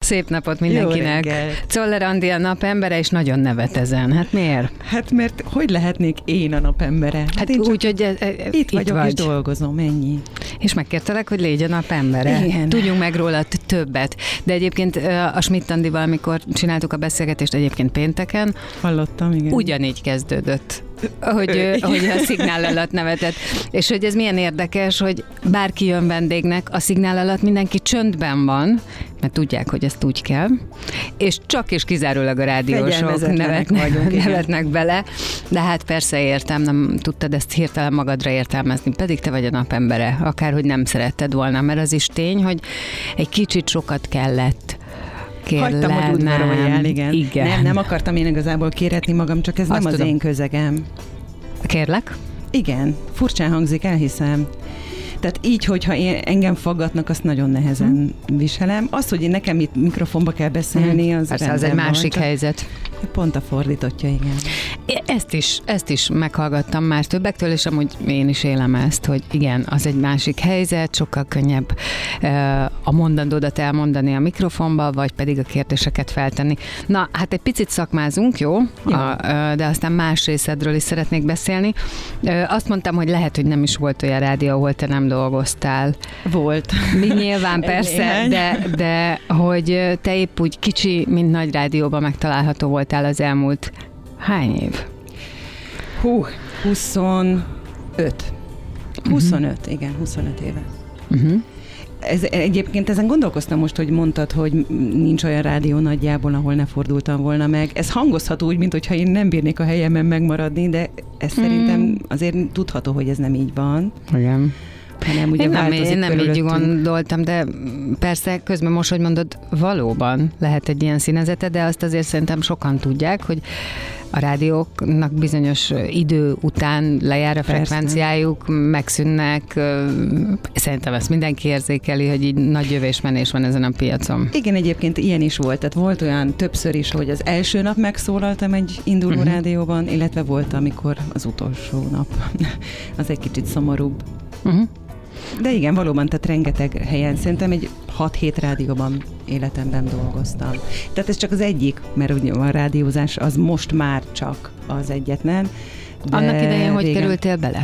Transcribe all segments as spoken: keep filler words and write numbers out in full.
Szép napot mindenkinek. Czoller Andi a napembere, és nagyon nevet ezen. Hát miért? Hát mert hogy lehetnék én a napembere? Hát, hát én úgy, hogy e, e, itt, itt vagyok vagy. És dolgozom, ennyi. És megkértelek, hogy légy a napembere. Igen. Tudjunk meg róla többet. De egyébként a Schmidt Andival, amikor csináltuk a beszélgetést, egyébként pénteken, hallottam, igen. Ugyanígy kezdődött. Hogy, hogy a szignál alatt nevetett. És hogy ez milyen érdekes, hogy bárki jön vendégnek, a szignál alatt mindenki csöndben van, mert tudják, hogy ezt úgy kell, és csak és kizárólag a rádiósok nevetnek, vagyunk, nevetnek bele, de hát persze értem, nem tudtad ezt hirtelen magadra értelmezni, pedig te vagy a napembere, akárhogy nem szeretted volna, mert az is tény, hogy egy kicsit sokat kellett. Kérlem, Hagytam, hogy udvaroljál, igen. igen. Nem, nem akartam én igazából kéretni magam, csak ez Azt nem tudom. Az én közegem. Kérlek? Igen, furcsán hangzik, elhiszem. Tehát így, hogyha én, engem faggatnak, azt nagyon nehezen hmm. viselem. Az, hogy én nekem itt mikrofonba kell beszélni, az Persze, az egy másik van, helyzet. Pont a fordítottja, igen. Ezt is, ezt is meghallgattam már többektől, és amúgy én is élem ezt, hogy igen, az egy másik helyzet, sokkal könnyebb a mondandódat elmondani a mikrofonba, vagy pedig a kérdéseket feltenni. Na, hát egy picit szakmázunk, jó? jó. A, de aztán más részedről is szeretnék beszélni. Azt mondtam, hogy lehet, hogy nem is volt olyan rádió, ahol te nem dolgoztál. Volt. Mi nyilván persze, de, de hogy te épp úgy kicsi, mint nagy rádióban megtalálható voltál az elmúlt hány év? Hú, huszonöt. huszonöt, uh-huh. igen, huszonöt éve. Uh-huh. Ez, egyébként ezen gondolkoztam most, hogy mondtad, hogy nincs olyan rádió nagyjából, ahol ne fordultam volna meg. Ez hangozható úgy, mint hogyha én nem bírnék a helyemen megmaradni, de ez mm. szerintem azért tudható, hogy ez nem így van. Igen. Hanem ugye én nem, én nem így körülöttünk. gondoltam, de persze közben most, hogy mondod, valóban lehet egy ilyen színezete, de azt azért szerintem sokan tudják, hogy a rádióknak bizonyos idő után lejár a frekvenciájuk, megszűnnek. Szerintem ezt mindenki érzékeli, hogy így nagy jövésmenés van ezen a piacon. Igen, egyébként ilyen is volt. Tehát volt olyan többször is, hogy az első nap megszólaltam egy induló uh-huh. rádióban, illetve volt, amikor az utolsó nap. Az egy kicsit szomorúbb. Uh-huh. De igen, valóban, tehát rengeteg helyen, szerintem egy hat-hét rádióban életemben dolgoztam. Tehát ez csak az egyik, mert ugye a rádiózás az most már csak az egyetlen. Annak idején hogy régen kerültél bele?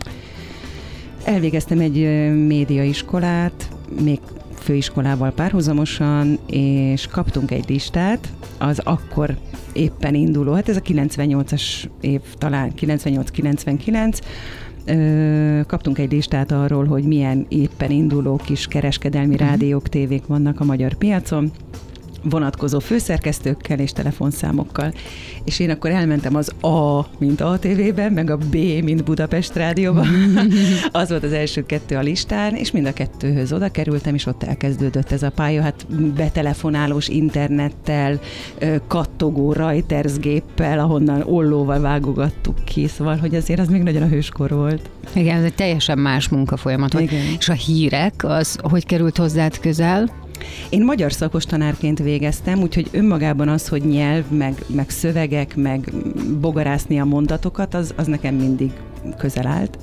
Elvégeztem egy médiaiskolát, még főiskolával párhuzamosan, és kaptunk egy listát, az akkor éppen induló, hát ez a kilencvennyolcas év, talán kilencvennyolc kilencvenkilenc, kaptunk egy listát arról, hogy milyen éppen induló kis kereskedelmi uh-huh. rádiók, tévék vannak a magyar piacon, vonatkozó főszerkesztőkkel és telefonszámokkal. És én akkor elmentem az A, mint á té vében, meg a B, mint Budapest Rádióban. Az volt az első kettő a listán, és mind a kettőhöz oda kerültem, és ott elkezdődött ez a pálya. Hát betelefonálós internettel, kattogó Reuters géppel, ahonnan ollóval vágogattuk ki, szóval, hogy azért az még nagyon a hőskor volt. Igen, ez egy teljesen más munkafolyamat. Igen. És a hírek, az hogy került hozzád közel? Én magyar szakos tanárként végeztem, úgyhogy önmagában az, hogy nyelv, meg, meg szövegek, meg bogarászni a mondatokat, az, az nekem mindig közel állt.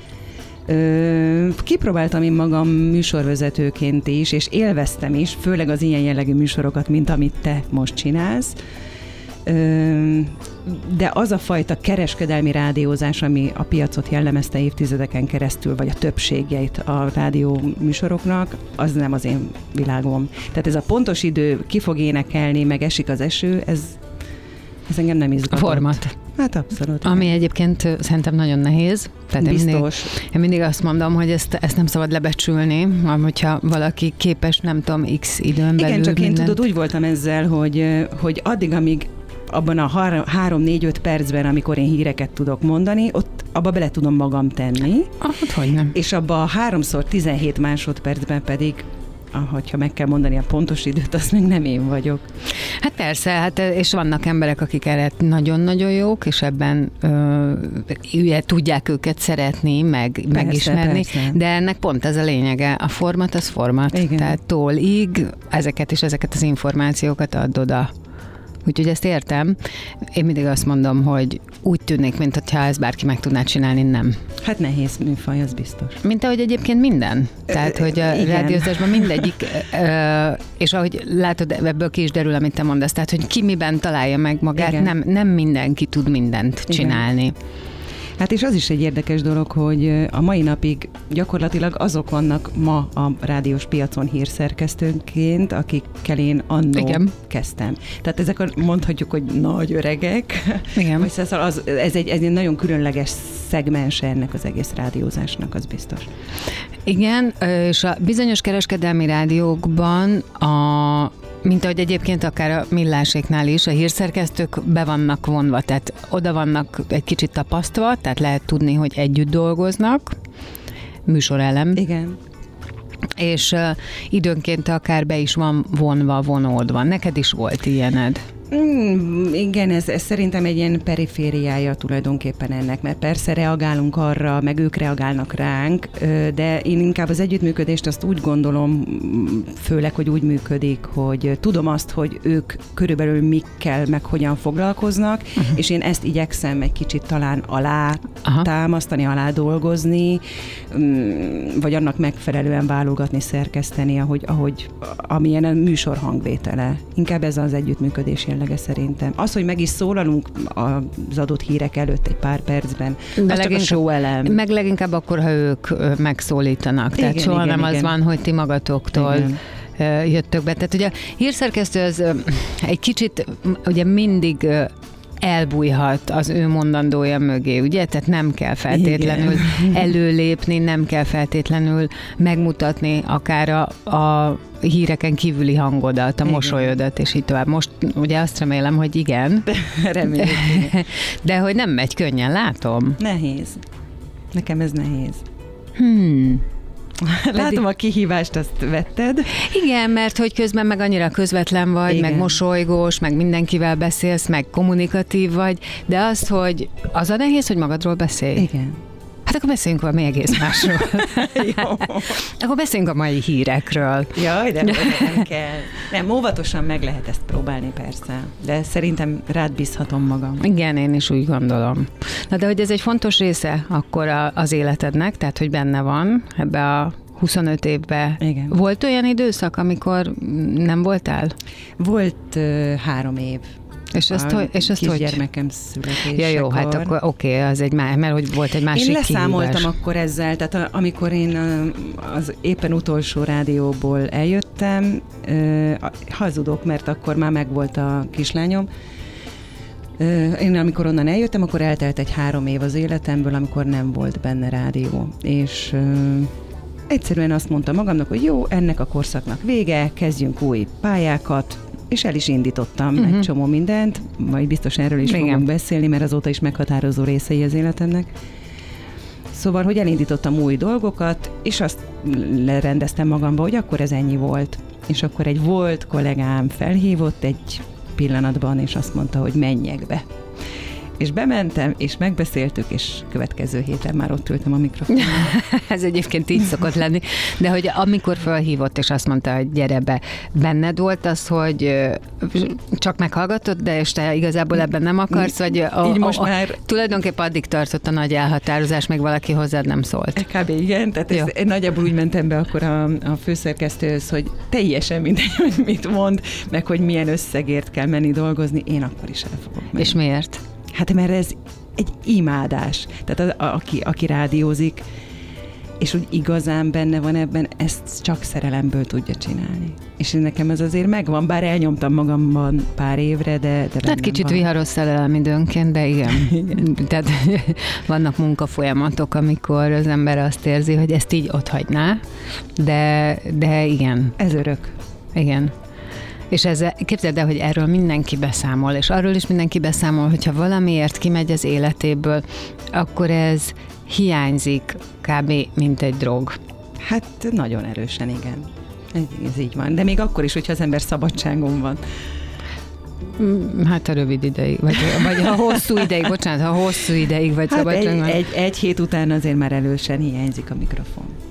Ö, kipróbáltam én magam műsorvezetőként is, és élveztem is, főleg az ilyen jellegű műsorokat, mint amit te most csinálsz. Ö, de az a fajta kereskedelmi rádiózás, ami a piacot jellemezte évtizedeken keresztül, vagy a többségeit a rádió műsoroknak, az nem az én világom. Tehát ez a pontos idő, ki fog énekelni, meg esik az eső, ez, ez engem nem izgatott. A format. Hát abszolút. Ami egyébként szerintem nagyon nehéz. Tehát Biztos. Én mindig, én mindig azt mondom, hogy ezt, ezt nem szabad lebecsülni, hogyha valaki képes, nem tudom, x időn belül. Igen, csak mindent. én tudod, úgy voltam ezzel, hogy, hogy addig, amíg abban a három-négy-öt percben, amikor én híreket tudok mondani, ott abba bele tudom magam tenni. Ah, hát hogy nem. És abba a háromszor tizenhét másodpercben pedig, ahogyha meg kell mondani a pontos időt, azt még nem én vagyok. Hát persze, hát, és vannak emberek, akik erre nagyon-nagyon jók, és ebben ö, ugye, tudják őket szeretni, meg, persze, megismerni, persze. De ennek pont ez a lényege. A format az format. Igen. Tehát tól-ig ezeket és ezeket az információkat add oda. Úgyhogy ezt értem. Én mindig azt mondom, hogy úgy tűnik, mintha ezt bárki meg tudná csinálni, nem. Hát nehéz műfaj, az biztos. Mint ahogy egyébként minden. Tehát, hogy a Igen. rádiózásban mindegyik, és ahogy látod, ebből ki is derül, amit te mondasz, tehát, hogy ki miben találja meg magát, nem, nem mindenki tud mindent csinálni. Igen. Hát és az is egy érdekes dolog, hogy a mai napig gyakorlatilag azok vannak ma a rádiós piacon hírszerkesztőnként, akikkel én annó Igen. kezdtem. Tehát ezek a, mondhatjuk, hogy nagy öregek. Igen. Vagy az, az, ez, egy, ez egy nagyon különleges szegmens ennek az egész rádiózásnak, az biztos. Igen, és a bizonyos kereskedelmi rádiókban a mint ahogy egyébként akár a Milláséknál is, a hírszerkesztők be vannak vonva, tehát oda vannak egy kicsit tapasztva, tehát lehet tudni, hogy együtt dolgoznak, műsorelem. Igen. És uh, időnként akár be is van vonva, vonódva. Neked is volt ilyened? Mm, igen, ez, ez szerintem egy ilyen perifériája tulajdonképpen ennek, mert persze reagálunk arra, meg ők reagálnak ránk, de én inkább az együttműködést azt úgy gondolom, főleg, hogy úgy működik, hogy tudom azt, hogy ők körülbelül mikkel, meg hogyan foglalkoznak, uh-huh. és én ezt igyekszem egy kicsit talán alá Aha. támasztani, alá dolgozni, vagy annak megfelelően válogatni, szerkeszteni, ahogy, ahogy amilyen a műsor hangvétele. Inkább ez az együttműködés jellege szerintem. Az, hogy meg is szólalunk az adott hírek előtt egy pár percben, de az csak a show elem. Meg leginkább akkor, ha ők megszólítanak. Igen, Tehát soha igen, nem igen. az van, hogy ti magatoktól igen. jöttök be. Tehát ugye a hírszerkesztő az egy kicsit ugye mindig elbújhat az ő mondandója mögé, ugye? Tehát nem kell feltétlenül Igen. előlépni, nem kell feltétlenül megmutatni akár a, a híreken kívüli hangodat, a igen. mosolyodat, és így tovább. Most ugye azt remélem, hogy igen. Reméljük. De hogy nem megy könnyen, látom. Nehéz. Nekem ez nehéz. Hmm. Látom, a kihívást azt vetted. Igen, mert hogy közben meg annyira közvetlen vagy, Igen. meg mosolygós, meg mindenkivel beszélsz, meg kommunikatív vagy, de az, hogy az a nehéz, hogy magadról beszélj. Igen. Hát akkor beszéljünk valami egész másról. Akkor beszéljünk a mai hírekről. Jaj, de nem kell. Nem, óvatosan meg lehet ezt próbálni persze, de szerintem rád bízhatom magam. Igen, én is úgy gondolom. Na de hogy ez egy fontos része akkor a, az életednek, tehát hogy benne van ebbe a huszonöt évben. Igen. Volt olyan időszak, amikor nem voltál? Volt uh, három év. És azt, hogy, és azt hogy? Kisgyermekem születésekor. Ja, jó, hát akkor oké, okay, az egy más, mert hogy volt egy másik Én leszámoltam kihívás. Akkor ezzel, tehát amikor én az éppen utolsó rádióból eljöttem, hazudok, mert akkor már megvolt a kislányom. Én amikor onnan eljöttem, akkor eltelt egy három év az életemből, amikor nem volt benne rádió. És egyszerűen azt mondtam magamnak, hogy jó, ennek a korszaknak vége, kezdjünk új pályákat, és el is indítottam uh-huh. egy csomó mindent, majd biztos erről is Igen. fogunk beszélni, mert azóta is meghatározó részei az életemnek. Szóval, hogy elindítottam új dolgokat, és azt lerendeztem magamba, hogy akkor ez ennyi volt. És akkor egy volt kollégám felhívott egy pillanatban, és azt mondta, hogy menjek be. És bementem, és megbeszéltük, és következő héten már ott ültem a mikrofonon. Ez egyébként így szokott lenni. De hogy amikor felhívott, és azt mondta, hogy gyere be, benned volt az, hogy csak meghallgatod, de és te igazából ebben nem akarsz, vagy a, így most a, a, már... tulajdonképpen addig tartott a nagy elhatározás, még valaki hozzád nem szólt. Kb. Igen, tehát ez, én nagyjából úgy mentem be akkor a, a főszerkesztőhöz, hogy teljesen mindegy, hogy mit mond, meg hogy milyen összegért kell menni dolgozni, én akkor is el fogok menni. És miért? Hát mert ez egy imádás. Tehát a, a, aki, aki rádiózik, és úgy igazán benne van ebben, ezt csak szerelemből tudja csinálni. És nekem ez azért megvan, bár elnyomtam magamban pár évre, de, de hát kicsit van. Viharos szerelem időnként, de igen. igen. Tehát vannak munkafolyamatok, amikor az ember azt érzi, hogy ezt így otthagyná, de, de igen. Ez örök. Igen. És ezzel, képzeld el, hogy erről mindenki beszámol, és arról is mindenki beszámol, hogyha valamiért kimegy az életéből, akkor ez hiányzik kb. Mint egy drog. Hát nagyon erősen, igen. Ez, ez így van. De még akkor is, hogyha az ember szabadságon van. Hát a rövid ideig, vagy, vagy a hosszú ideig, bocsánat, ha hosszú ideig, vagy hát szabadságon. Egy, egy, egy hét után azért már erősen hiányzik a mikrofon.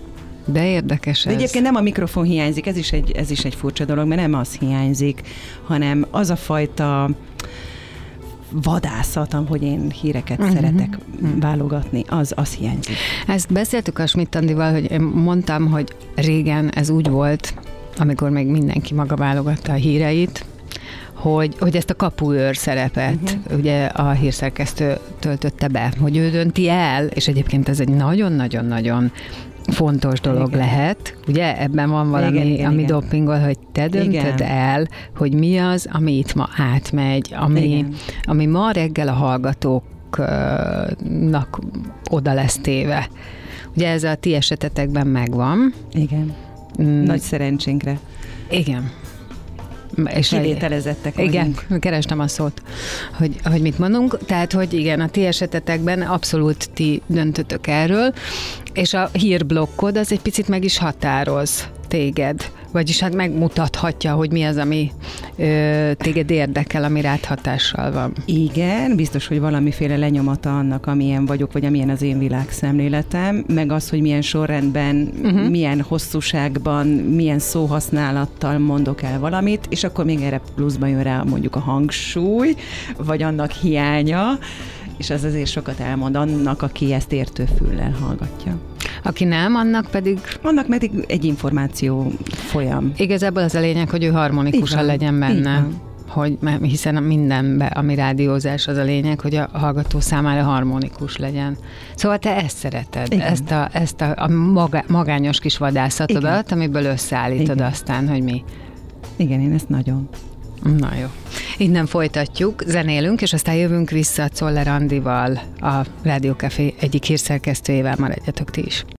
De érdekes De ez. egyébként nem a mikrofon hiányzik, ez is, egy, ez is egy furcsa dolog, mert nem az hiányzik, hanem az a fajta vadászat, hogy én híreket uh-huh. szeretek uh-huh. válogatni, az, az hiányzik. Ezt beszéltük a Schmidt Andival, hogy én mondtam, hogy régen ez úgy volt, amikor még mindenki maga válogatta a híreit, hogy, hogy ezt a kapuőr szerepet uh-huh. ugye a hírszerkesztő töltötte be, hogy ő dönti el, és egyébként ez egy nagyon-nagyon-nagyon fontos dolog igen. lehet. Ugye ebben van valami, igen, igen, ami igen. dopingol, hogy te döntöd igen. el, hogy mi az, ami itt ma átmegy, ami, ami ma reggel a hallgatóknak oda lesz téve. Ugye ez a ti esetetekben megvan. Igen. Mm. Nagy szerencsénkre. Igen. És kivételezettek vagyunk. Igen, kerestem a szót, hogy, hogy mit mondunk. Tehát, hogy igen, a ti esetetekben abszolút ti döntötök erről, és a hírblokkod az egy picit meg is határoz téged. Vagyis hát megmutathatja, hogy mi az, ami ö, téged érdekel, ami rád hatással van. Igen, biztos, hogy valamiféle lenyomata annak, amilyen vagyok, vagy amilyen az én világszemléletem, meg az, hogy milyen sorrendben, uh-huh. milyen hosszúságban, milyen szóhasználattal mondok el valamit, és akkor még erre pluszban jön rá mondjuk a hangsúly, vagy annak hiánya, és az azért sokat elmond annak, aki ezt értő füllel hallgatja. Aki nem, annak pedig... Annak pedig egy információ folyam. Igazából az a lényeg, hogy ő harmonikusan legyen benne. Hogy, hiszen mindenben, ami rádiózás, az a lényeg, hogy a hallgató számára harmonikus legyen. Szóval te ezt szereted, igen. ezt a, ezt a, a maga, magányos kis vadászatodat, igen. amiből összeállítod igen. aztán, hogy mi. Igen, én ezt nagyon. Na jó. Innen folytatjuk, zenélünk, és aztán jövünk vissza Czoller Andival, a Rádió Café egyik hírszerkesztőjével. Maradjatok ti is.